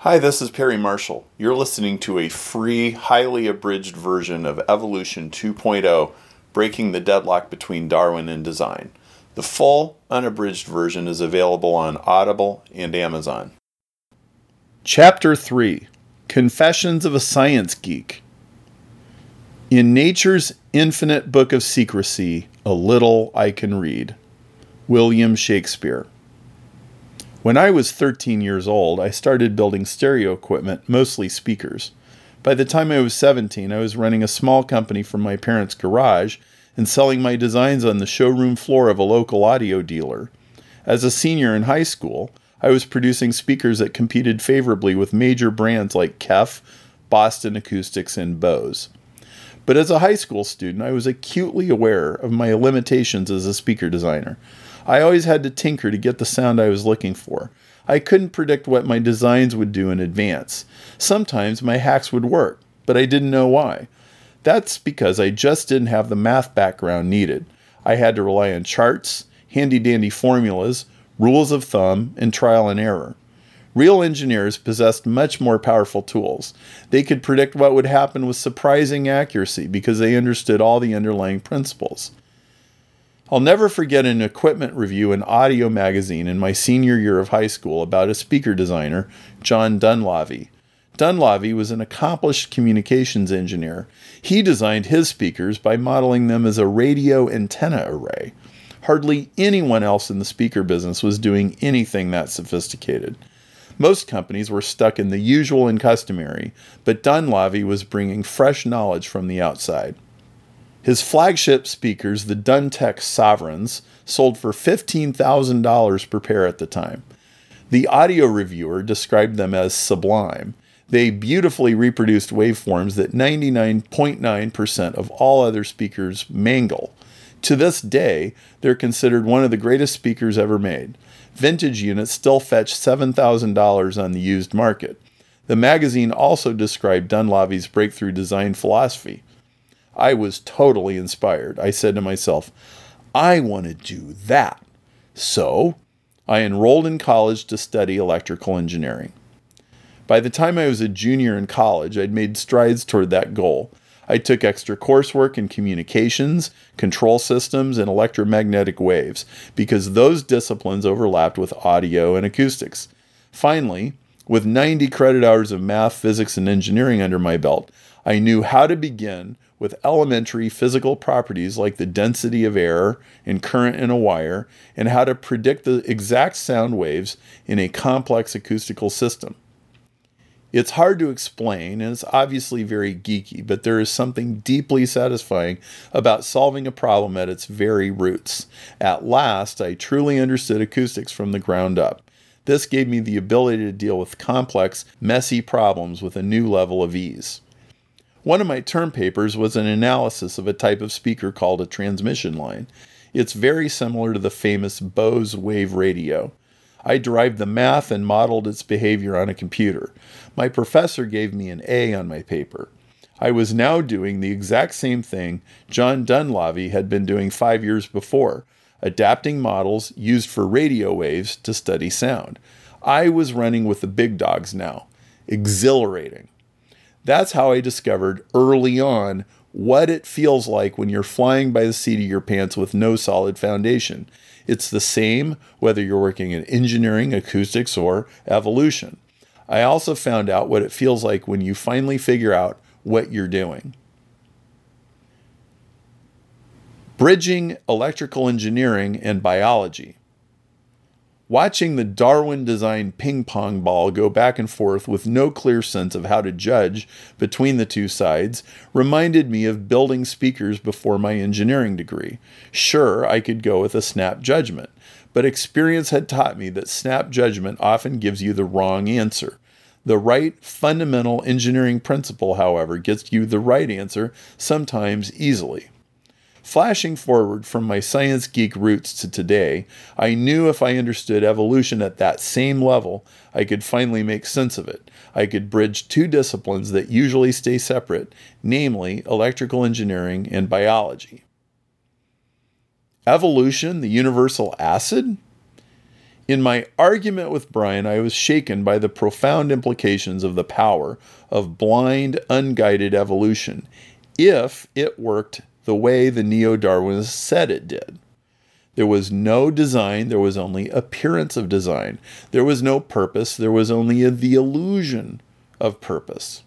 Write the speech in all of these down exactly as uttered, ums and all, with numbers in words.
Hi, this is Perry Marshall. You're listening to a free, highly abridged version of Evolution two point oh, Breaking the Deadlock Between Darwin and Design. The full, unabridged version is available on Audible and Amazon. Chapter three, Confessions of a Science Geek. In nature's infinite book of secrecy, a little I can read. William Shakespeare. When I was thirteen years old, I started building stereo equipment, mostly speakers. By the time I was seventeen, I was running a small company from my parents' garage and selling my designs on the showroom floor of a local audio dealer. As a senior in high school, I was producing speakers that competed favorably with major brands like Kef, Boston Acoustics, and Bose. But as a high school student, I was acutely aware of my limitations as a speaker designer. I always had to tinker to get the sound I was looking for. I couldn't predict what my designs would do in advance. Sometimes my hacks would work, but I didn't know why. That's because I just didn't have the math background needed. I had to rely on charts, handy-dandy formulas, rules of thumb, and trial and error. Real engineers possessed much more powerful tools. They could predict what would happen with surprising accuracy because they understood all the underlying principles. I'll never forget an equipment review in Audio magazine in my senior year of high school about a speaker designer, John Dunlavey. Dunlavey was an accomplished communications engineer. He designed his speakers by modeling them as a radio antenna array. Hardly anyone else in the speaker business was doing anything that sophisticated. Most companies were stuck in the usual and customary, but Dunlavey was bringing fresh knowledge from the outside. His flagship speakers, the Duntech Sovereigns, sold for fifteen thousand dollars per pair at the time. The audio reviewer described them as sublime. They beautifully reproduced waveforms that ninety-nine point nine percent of all other speakers mangle. To this day, they're considered one of the greatest speakers ever made. Vintage units still fetch seven thousand dollars on the used market. The magazine also described Dunlavey's breakthrough design philosophy. I was totally inspired. I said to myself, I want to do that. So, I enrolled in college to study electrical engineering. By the time I was a junior in college, I'd made strides toward that goal. I took extra coursework in communications, control systems, and electromagnetic waves, because those disciplines overlapped with audio and acoustics. Finally, with ninety credit hours of math, physics, and engineering under my belt, I knew how to begin with elementary physical properties like the density of air and current in a wire, and how to predict the exact sound waves in a complex acoustical system. It's hard to explain, and it's obviously very geeky, but there is something deeply satisfying about solving a problem at its very roots. At last, I truly understood acoustics from the ground up. This gave me the ability to deal with complex, messy problems with a new level of ease. One of my term papers was an analysis of a type of speaker called a transmission line. It's very similar to the famous Bose wave radio. I derived the math and modeled its behavior on a computer. My professor gave me an A on my paper. I was now doing the exact same thing John Dunlavey had been doing five years before, adapting models used for radio waves to study sound. I was running with the big dogs now. Exhilarating. That's how I discovered early on what it feels like when you're flying by the seat of your pants with no solid foundation. It's the same whether you're working in engineering, acoustics, or evolution. I also found out what it feels like when you finally figure out what you're doing. Bridging electrical engineering and biology. Watching the Darwin-designed ping-pong ball go back and forth with no clear sense of how to judge between the two sides reminded me of building speakers before my engineering degree. Sure, I could go with a snap judgment, but experience had taught me that snap judgment often gives you the wrong answer. The right fundamental engineering principle, however, gets you the right answer, sometimes easily. Flashing forward from my science geek roots to today, I knew if I understood evolution at that same level, I could finally make sense of it. I could bridge two disciplines that usually stay separate, namely electrical engineering and biology. Evolution, the universal acid? In my argument with Brian, I was shaken by the profound implications of the power of blind, unguided evolution, if it worked the way the neo-Darwinists said it did. There was no design, there was only appearance of design. There was no purpose, there was only the illusion of purpose.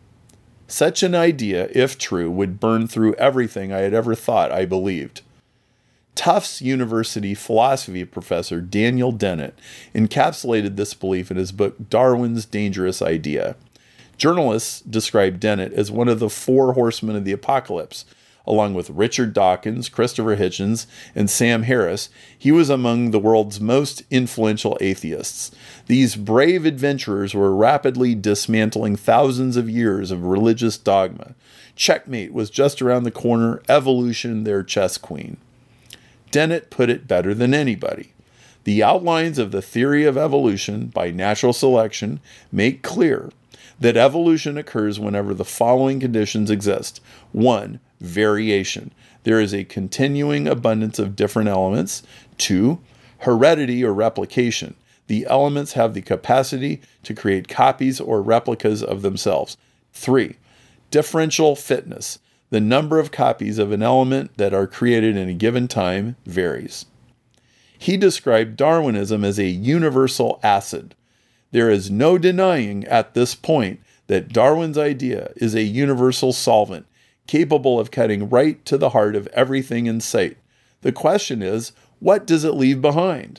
Such an idea, if true, would burn through everything I had ever thought I believed. Tufts University philosophy professor Daniel Dennett encapsulated this belief in his book Darwin's Dangerous Idea. Journalists describe Dennett as one of the four horsemen of the apocalypse. Along with Richard Dawkins, Christopher Hitchens, and Sam Harris, he was among the world's most influential atheists. These brave adventurers were rapidly dismantling thousands of years of religious dogma. Checkmate was just around the corner, evolution their chess queen. Dennett put it better than anybody. The outlines of the theory of evolution by natural selection make clear that evolution occurs whenever the following conditions exist. One, variation. There is a continuing abundance of different elements. Two, heredity or replication. The elements have the capacity to create copies or replicas of themselves. Three, differential fitness. The number of copies of an element that are created in a given time varies. He described Darwinism as a universal acid. There is no denying at this point that Darwin's idea is a universal solvent, capable of cutting right to the heart of everything in sight. The question is, what does it leave behind?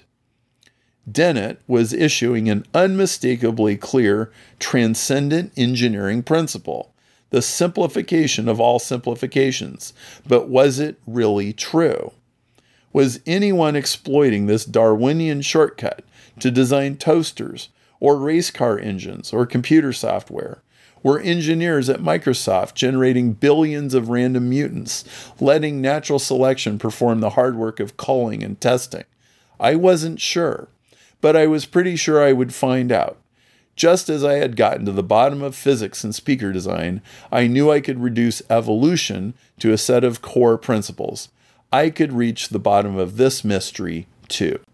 Dennett was issuing an unmistakably clear, transcendent engineering principle. The simplification of all simplifications. But was it really true? Was anyone exploiting this Darwinian shortcut to design toasters or race car engines or computer software? Were engineers at Microsoft generating billions of random mutants, letting natural selection perform the hard work of culling and testing? I wasn't sure, but I was pretty sure I would find out. Just as I had gotten to the bottom of physics and speaker design, I knew I could reduce evolution to a set of core principles. I could reach the bottom of this mystery too.